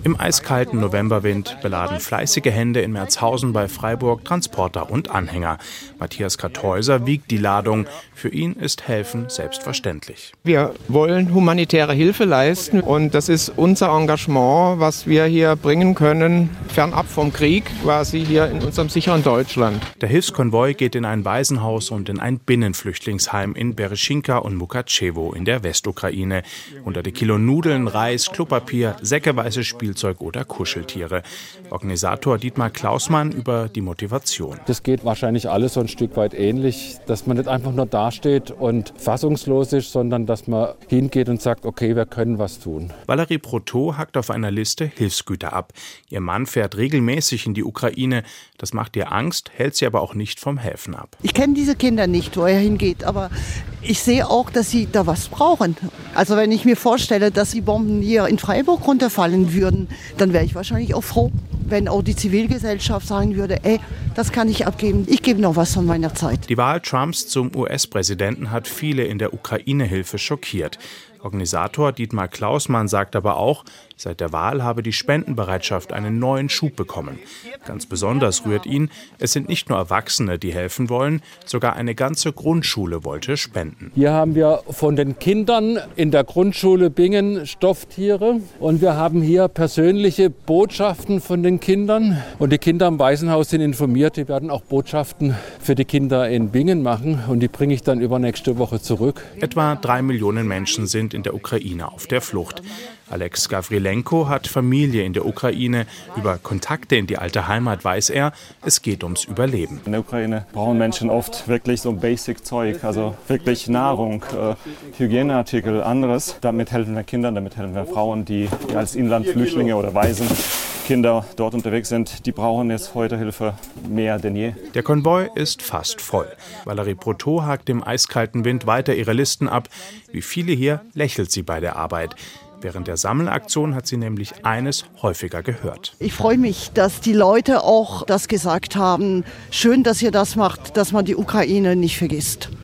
Im eiskalten Novemberwind beladen fleißige Hände in Merzhausen bei Freiburg Transporter und Anhänger. Matthias Kartäuser wiegt die Ladung. Für ihn ist Helfen selbstverständlich. Wir wollen humanitäre Hilfe leisten und das ist unser Engagement, was wir hier bringen können, fernab vom Krieg, quasi hier in unserem sicheren Deutschland. Der Hilfskonvoi geht in ein Waisenhaus und in ein Binnenflüchtlingsheim in Bereschinka und Mukachewo in der Westukraine. Hunderte Kilo Nudeln, Reis, Klopapier, säckeweise Spielzeug oder Kuscheltiere. Organisator Dietmar Klausmann über die Motivation. Das geht wahrscheinlich alles so ein Stück weit ähnlich, dass man nicht einfach nur dasteht und fassungslos ist, sondern dass man hingeht und sagt, okay, wir können was tun. Valerie Proto hackt auf einer Liste Hilfsgüter ab. Ihr Mann fährt regelmäßig in die Ukraine. Das macht ihr Angst, hält sie aber auch nicht vom Helfen ab. Ich kenne diese Kinder nicht, wo er hingeht, aber ich sehe auch, dass sie da was brauchen. Also wenn ich mir vorstelle, dass die Bomben hier in Freiburg runterfallen würden, dann wäre ich wahrscheinlich auch froh, wenn auch die Zivilgesellschaft sagen würde, das kann ich abgeben, ich gebe noch was von meiner Zeit. Die Wahl Trumps zum US-Präsidenten hat viele in der Ukraine-Hilfe schockiert. Organisator Dietmar Klausmann sagt aber auch, seit der Wahl habe die Spendenbereitschaft einen neuen Schub bekommen. Ganz besonders rührt ihn, es sind nicht nur Erwachsene, die helfen wollen, sogar eine ganze Grundschule wollte spenden. Hier haben wir von den Kindern in der Grundschule Bingen Stofftiere und wir haben hier persönliche Botschaften von den Kindern. Und die Kinder im Waisenhaus sind informiert, die werden auch Botschaften für die Kinder in Bingen machen und die bringe ich dann übernächste Woche zurück. Etwa 3 Millionen Menschen sind in der Ukraine auf der Flucht. Alex Gavrilenko hat Familie in der Ukraine. Über Kontakte in die alte Heimat weiß er, es geht ums Überleben. In der Ukraine brauchen Menschen oft wirklich so Basic-Zeug, also wirklich Nahrung, Hygieneartikel, anderes. Damit helfen wir Kindern, damit helfen wir Frauen, die als Inlandflüchtlinge oder Waisen Kinder dort unterwegs sind, die brauchen jetzt heute Hilfe mehr denn je. Der Konvoi ist fast voll. Valerie Proto hakt im eiskalten Wind weiter ihre Listen ab. Wie viele hier lächelt sie bei der Arbeit. Während der Sammelaktion hat sie nämlich eines häufiger gehört. Ich freue mich, dass die Leute auch das gesagt haben. Schön, dass ihr das macht, dass man die Ukraine nicht vergisst.